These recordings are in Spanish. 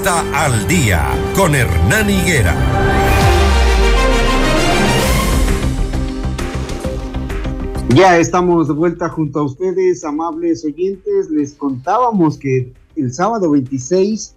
Vuelta al Día con Hernán Higuera. Ya estamos de vuelta junto a ustedes, amables oyentes. Les contábamos que el sábado 26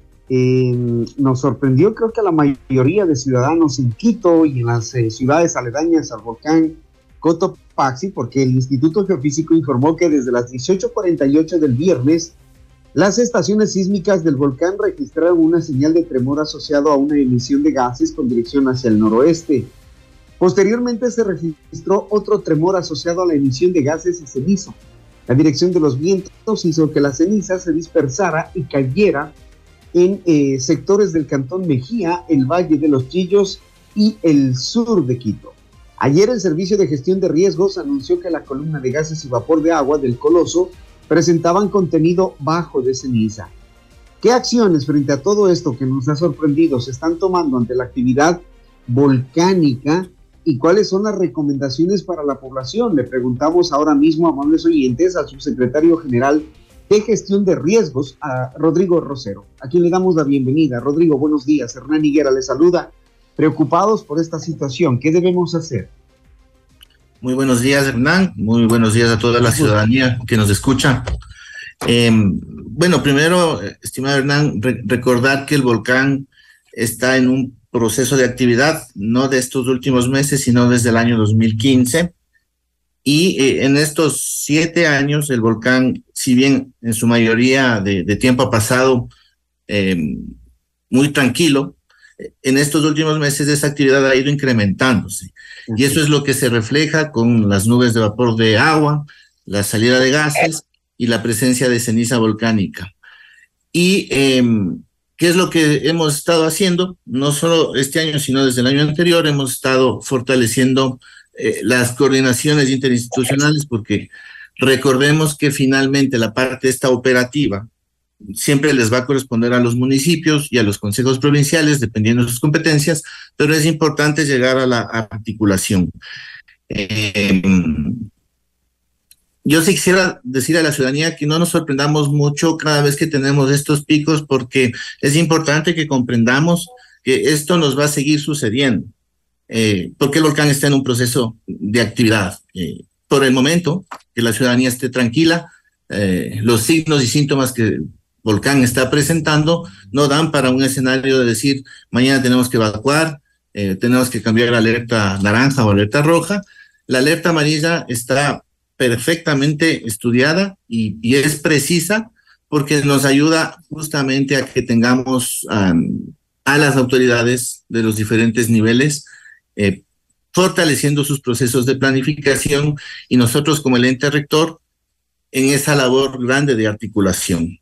nos sorprendió, creo que a la mayoría de ciudadanos en Quito y en las ciudades aledañas al volcán Cotopaxi, porque el Instituto Geofísico informó que desde las 18:48 del viernes, las estaciones sísmicas del volcán registraron una señal de tremor asociado a una emisión de gases con dirección hacia el noroeste. Posteriormente se registró otro tremor asociado a la emisión de gases y ceniza. La dirección de los vientos hizo que la ceniza se dispersara y cayera en sectores del Cantón Mejía, el Valle de los Chillos y el sur de Quito. Ayer el Servicio de Gestión de Riesgos anunció que la columna de gases y vapor de agua del Coloso presentaban contenido bajo de ceniza. ¿Qué acciones frente a todo esto que nos ha sorprendido se están tomando ante la actividad volcánica y cuáles son las recomendaciones para la población? Le preguntamos ahora mismo, amables oyentes, al subsecretario general de Gestión de Riesgos, a Rodrigo Rosero, a quien le damos la bienvenida. Rodrigo, buenos días. Hernán Higuera le saluda. Preocupados por esta situación, ¿qué debemos hacer? Muy buenos días, Hernán. Muy buenos días a toda la ciudadanía que nos escucha. Bueno, primero, estimado Hernán, recordar que el volcán está en un proceso de actividad, no de estos últimos meses, sino desde el año 2015. Y en estos 7 años, el volcán, si bien en su mayoría de tiempo ha pasado muy tranquilo, en estos últimos meses esa actividad ha ido incrementándose. Y eso es lo que se refleja con las nubes de vapor de agua, la salida de gases y la presencia de ceniza volcánica. Y ¿qué es lo que hemos estado haciendo? No solo este año, sino desde el año anterior, hemos estado fortaleciendo las coordinaciones interinstitucionales, porque recordemos que finalmente la parte esta operativa siempre les va a corresponder a los municipios y a los consejos provinciales, dependiendo de sus competencias, pero es importante llegar a la articulación. Yo sí quisiera decir a la ciudadanía que no nos sorprendamos mucho cada vez que tenemos estos picos, porque es importante que comprendamos que esto nos va a seguir sucediendo, porque el volcán está en un proceso de actividad. Por el momento, que la ciudadanía esté tranquila, los signos y síntomas que el volcán está presentando no dan para un escenario de decir mañana tenemos que evacuar, tenemos que cambiar a alerta naranja o alerta roja. La alerta amarilla está perfectamente estudiada y es precisa, porque nos ayuda justamente a que tengamos a las autoridades de los diferentes niveles fortaleciendo sus procesos de planificación, y nosotros como el ente rector en esa labor grande de articulación.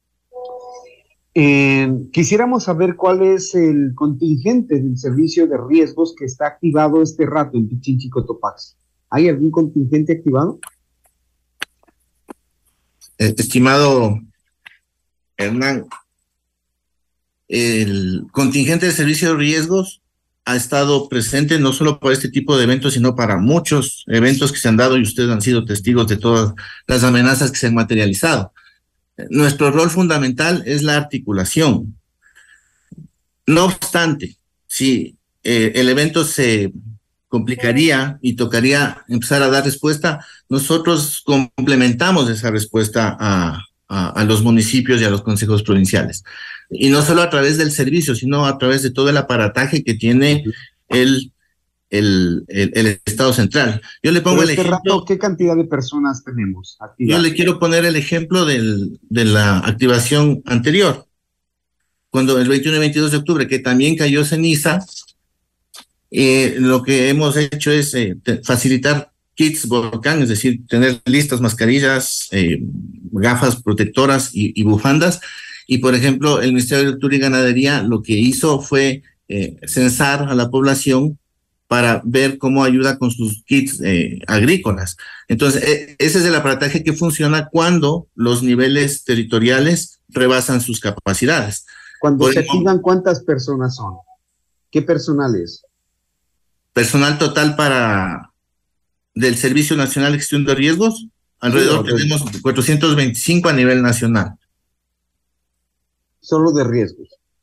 Quisiéramos saber cuál es el contingente del servicio de riesgos que está activado este rato en Pichincha y Cotopaxi. ¿Hay algún contingente activado? Estimado Hernán, el contingente de servicio de riesgos ha estado presente no solo para este tipo de eventos, sino para muchos eventos que se han dado, y ustedes han sido testigos de todas las amenazas que se han materializado. Nuestro rol fundamental es la articulación. No obstante, si el evento se complicaría y tocaría empezar a dar respuesta, nosotros complementamos esa respuesta a los municipios y a los consejos provinciales. Y no solo a través del servicio, sino a través de todo el aparataje que tiene el Estado central. Yo le pongo el ejemplo. ¿Qué cantidad de personas tenemos activadas? Yo le quiero poner el ejemplo de la activación anterior, cuando el 21 y 22 de octubre, que también cayó ceniza, lo que hemos hecho es facilitar kits volcán, es decir, tener listas mascarillas, gafas protectoras y bufandas. Y, por ejemplo, el Ministerio de Agricultura y Ganadería lo que hizo fue censar a la población para ver cómo ayuda con sus kits agrícolas. Entonces, ese es el aparataje que funciona cuando los niveles territoriales rebasan sus capacidades. Cuando se activan, ¿cuántas personas son? ¿Qué personal es? Personal total del Servicio Nacional de Gestión de Riesgos, alrededor tenemos 425 a nivel nacional. Solo de riesgos.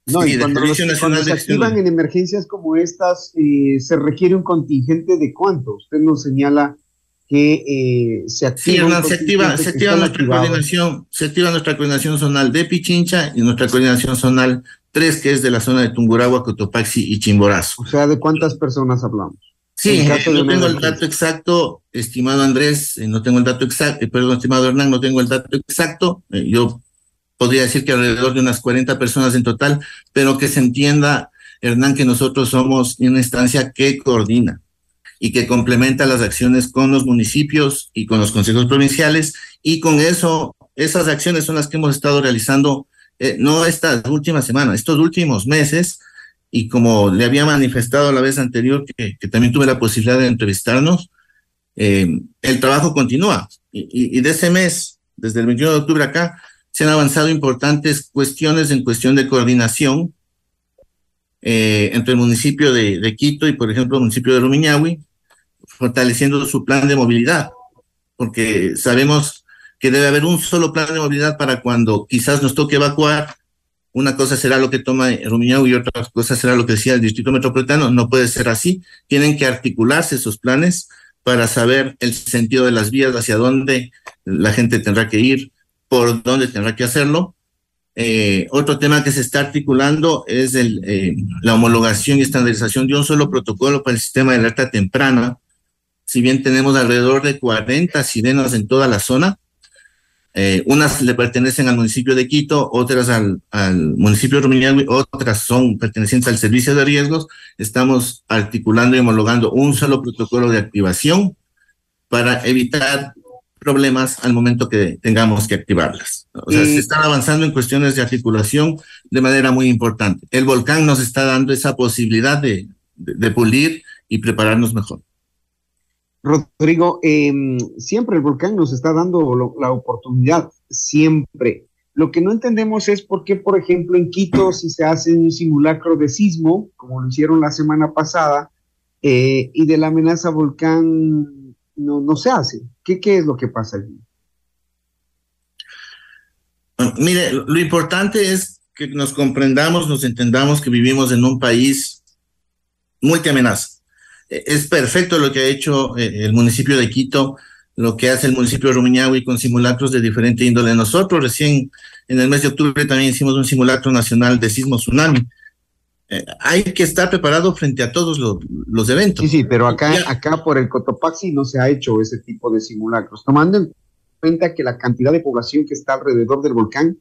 No, Sí, y del Servicio cuando Nacional de se Acción. activan en emergencias como estas, se requiere un contingente de cuánto. Usted nos señala que se Sí, activa un Hernán, contingente se que activa está nuestra activado. coordinación, se activa nuestra coordinación zonal de Pichincha y nuestra coordinación zonal 3, que es de la zona de Tungurahua, Cotopaxi y Chimborazo. O sea, ¿de cuántas personas hablamos? Sí, En caso de no una tengo el dato emergencia. exacto, estimado Andrés, no tengo el dato exacto, perdón, estimado Hernán, no tengo el dato exacto. Yo podría decir que alrededor de unas 40 personas en total, pero que se entienda, Hernán, que nosotros somos una instancia que coordina y que complementa las acciones con los municipios y con los consejos provinciales, y con eso, esas acciones son las que hemos estado realizando, no estas últimas semanas, estos últimos meses, y como le había manifestado la vez anterior, que también tuve la posibilidad de entrevistarnos, el trabajo continúa, y de ese mes, desde el 21 de octubre acá, se han avanzado importantes cuestiones en cuestión de coordinación entre el municipio de Quito y, por ejemplo, el municipio de Rumiñahui, fortaleciendo su plan de movilidad, porque sabemos que debe haber un solo plan de movilidad para cuando quizás nos toque evacuar. Una cosa será lo que toma Rumiñahui y otra cosa será lo que decía el Distrito Metropolitano. No puede ser así. Tienen que articularse esos planes para saber el sentido de las vías, hacia dónde la gente tendrá que ir, por dónde tendrá que hacerlo. Otro tema que se está articulando es la homologación y estandarización de un solo protocolo para el sistema de alerta temprana. Si bien tenemos alrededor de 40 sirenas en toda la zona, unas le pertenecen al municipio de Quito, otras al municipio de Rumiñahui, otras son pertenecientes al servicio de riesgos. Estamos articulando y homologando un solo protocolo de activación para evitar problemas al momento que tengamos que activarlas. O sea, se están avanzando en cuestiones de articulación de manera muy importante. El volcán nos está dando esa posibilidad de pulir y prepararnos mejor. Rodrigo, siempre el volcán nos está dando la oportunidad, siempre. Lo que no entendemos es por qué, por ejemplo, en Quito, si se hace un simulacro de sismo, como lo hicieron la semana pasada, y de la amenaza volcán no se hace. ¿Qué es lo que pasa allí? Bueno, mire, lo importante es que nos comprendamos, nos entendamos que vivimos en un país multiamenaza. Es perfecto lo que ha hecho el municipio de Quito, lo que hace el municipio de Rumiñahui con simulacros de diferente índole. Nosotros recién en el mes de octubre también hicimos un simulacro nacional de sismo tsunami. Hay que estar preparado frente a todos los eventos. Sí, pero acá por el Cotopaxi no se ha hecho ese tipo de simulacros, tomando en cuenta que la cantidad de población que está alrededor del volcán,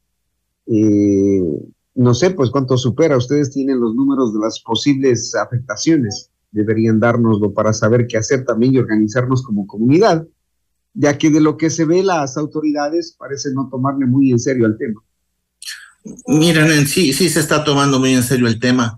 no sé pues cuánto supera. Ustedes tienen los números de las posibles afectaciones, deberían dárnoslo para saber qué hacer también y organizarnos como comunidad, ya que de lo que se ve las autoridades parecen no tomarle muy en serio al tema. Miren, sí se está tomando muy en serio el tema.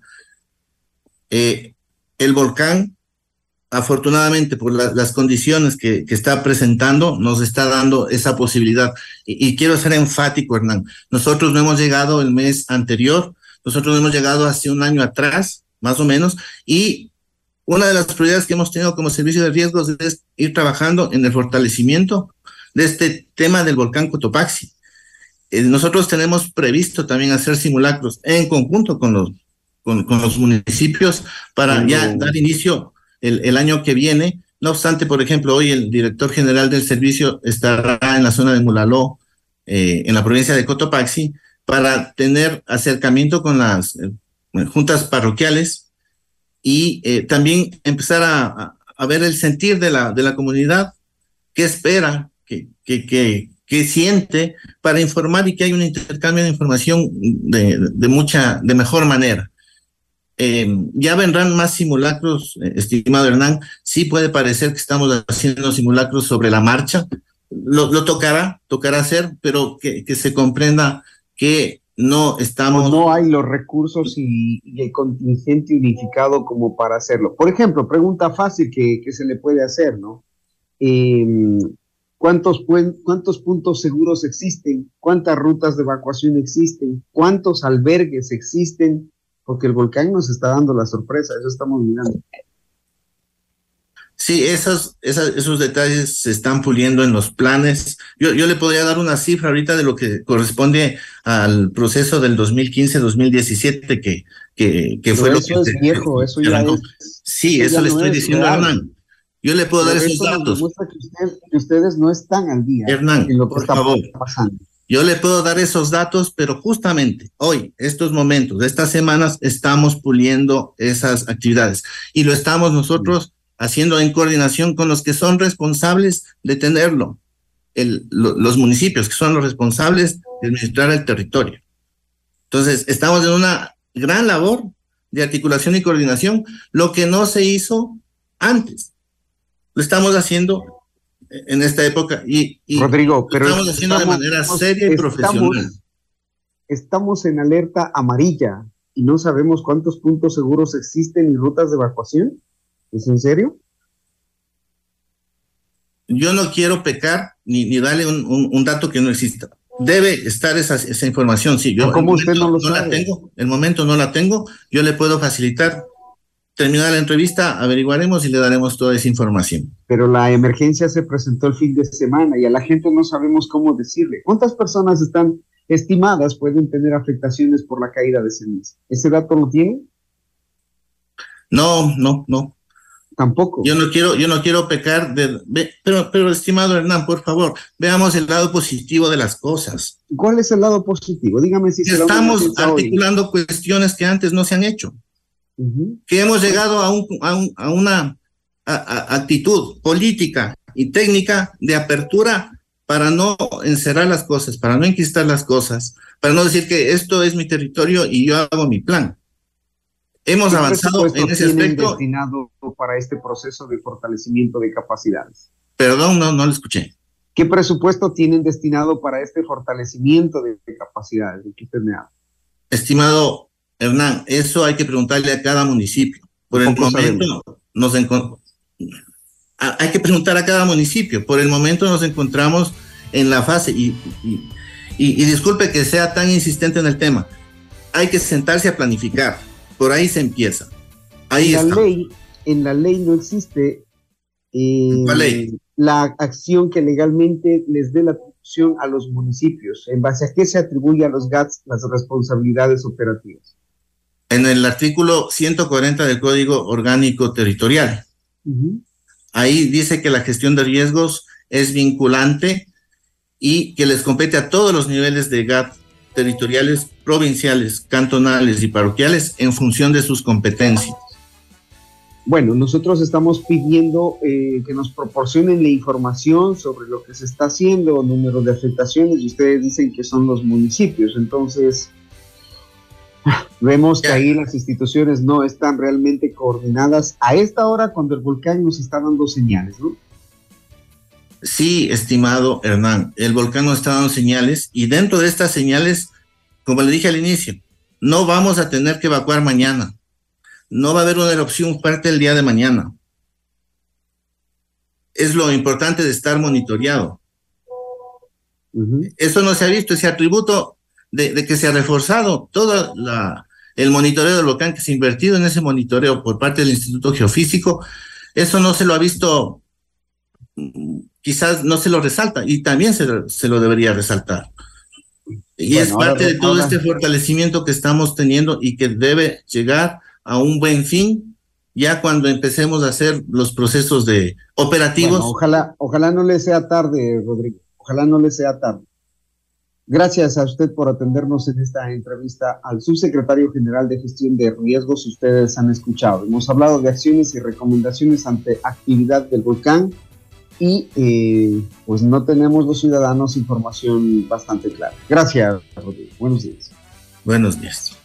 El volcán, afortunadamente, por las condiciones que está presentando, nos está dando esa posibilidad. Y quiero ser enfático, Hernán. Nosotros no hemos llegado el mes anterior, nosotros no hemos llegado hace un año atrás, más o menos, y una de las prioridades que hemos tenido como servicio de riesgos es ir trabajando en el fortalecimiento de este tema del volcán Cotopaxi. Nosotros tenemos previsto también hacer simulacros en conjunto con los municipios para ya dar inicio el año que viene. No obstante, por ejemplo, hoy el director general del servicio estará en la zona de Mulaló, en la provincia de Cotopaxi, para tener acercamiento con las juntas parroquiales y también empezar a ver el sentir de la comunidad, qué espera, qué siente, para informar y que haya un intercambio de información de mejor manera. Ya vendrán más simulacros, estimado Hernán. Sí puede parecer que estamos haciendo simulacros sobre la marcha. Lo tocará hacer, pero que se comprenda que no estamos... No hay los recursos y el contingente unificado como para hacerlo. Por ejemplo, pregunta fácil que se le puede hacer, ¿no? ¿Cuántos puntos seguros existen? ¿Cuántas rutas de evacuación existen? ¿Cuántos albergues existen? Porque el volcán nos está dando la sorpresa, eso estamos mirando. Sí, esos detalles se están puliendo en los planes. Yo le podría dar una cifra ahorita de lo que corresponde al proceso del 2015-2017 que fue lo que eso es viejo, eso ya arrancó. es. Sí, Eso eso ya le no estoy es diciendo a real. Hernán. Yo le puedo dar Pero esos eso nos datos. demuestra que ustedes no están al día Hernán, en lo que por está favor. pasando. Yo le puedo dar esos datos, pero justamente hoy, estos momentos, estas semanas, estamos puliendo esas actividades y lo estamos nosotros haciendo en coordinación con los que son responsables de tenerlo, los municipios que son los responsables de administrar el territorio. Entonces, estamos en una gran labor de articulación y coordinación, lo que no se hizo antes. Lo estamos haciendo en esta época y Rodrigo, pero estamos haciendo de manera seria y profesional. Estamos en alerta amarilla y no sabemos cuántos puntos seguros existen y rutas de evacuación. ¿Es en serio? Yo no quiero pecar ni darle un dato que no exista. Debe estar esa información. Sí, yo ¿Cómo usted no lo sabe? La tengo, el momento no la tengo, yo le puedo facilitar. Terminada la entrevista, averiguaremos y le daremos toda esa información. Pero la emergencia se presentó el fin de semana y a la gente no sabemos cómo decirle. ¿Cuántas personas están estimadas pueden tener afectaciones por la caída de ceniza? ¿Ese dato lo tienen? No. Tampoco. Yo no quiero pecar pero estimado Hernán, por favor, veamos el lado positivo de las cosas. ¿Cuál es el lado positivo? Dígame si estamos articulando cuestiones que antes no se han hecho. Que hemos llegado a una actitud política y técnica de apertura para no encerrar las cosas, para no enquistar las cosas, para no decir que esto es mi territorio y yo hago mi plan. Hemos avanzado en ese aspecto. Destinado para este proceso de fortalecimiento de capacidades? Perdón, no lo escuché. ¿Qué presupuesto tienen destinado para este fortalecimiento de capacidades de que usted me habla? Estimado Hernán, eso hay que preguntarle a cada municipio. Por el momento hay que preguntar a cada municipio. Por el momento nos encontramos en la fase y disculpe que sea tan insistente en el tema. Hay que sentarse a planificar. Por ahí se empieza. Ahí está. En la ley no existe ¿Cuál ley? La acción que legalmente les dé la atribución a los municipios. ¿En base a qué se atribuye a los GATS las responsabilidades operativas? En el artículo 140 del Código Orgánico Territorial. Ahí dice que la gestión de riesgos es vinculante y que les compete a todos los niveles de GAT territoriales, provinciales, cantonales y parroquiales en función de sus competencias. Bueno, nosotros estamos pidiendo que nos proporcionen la información sobre lo que se está haciendo, número de afectaciones, y ustedes dicen que son los municipios. Entonces, vemos que ahí las instituciones no están realmente coordinadas a esta hora cuando el volcán nos está dando señales, ¿no? Sí, estimado Hernán, el volcán nos está dando señales y dentro de estas señales, como le dije al inicio, no vamos a tener que evacuar mañana. No va a haber una erupción fuerte el día de mañana. Es lo importante de estar monitoreado. Eso no se ha visto, ese atributo de que se ha reforzado todo el monitoreo del volcán, que se ha invertido en ese monitoreo por parte del Instituto Geofísico, eso no se lo ha visto, quizás no se lo resalta, y también se lo debería resaltar. Y bueno, es parte de todo este fortalecimiento que estamos teniendo y que debe llegar a un buen fin ya cuando empecemos a hacer los procesos de operativos. Bueno, ojalá no le sea tarde, Rodrigo. Ojalá no le sea tarde. Gracias a usted por atendernos en esta entrevista al subsecretario general de Gestión de Riesgos. Ustedes han escuchado. Hemos hablado de acciones y recomendaciones ante actividad del volcán y pues no tenemos los ciudadanos información bastante clara. Gracias, Rodrigo. Buenos días. Buenos días.